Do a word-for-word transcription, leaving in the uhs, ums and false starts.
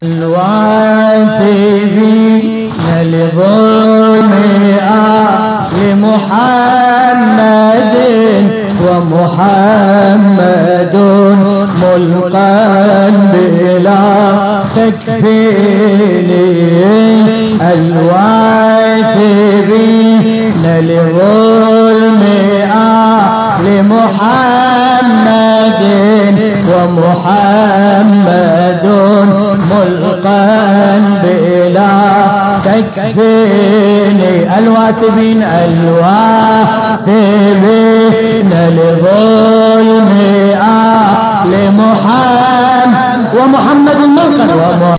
الواثبين لظلم آل محمد ومحمد ملقا بلا تكفير. الواثبين لظلم آل محمد ومحمد ملقا بلا تكفين. الواثبين الواثبين لظلم آل محمد ومحمد ملقا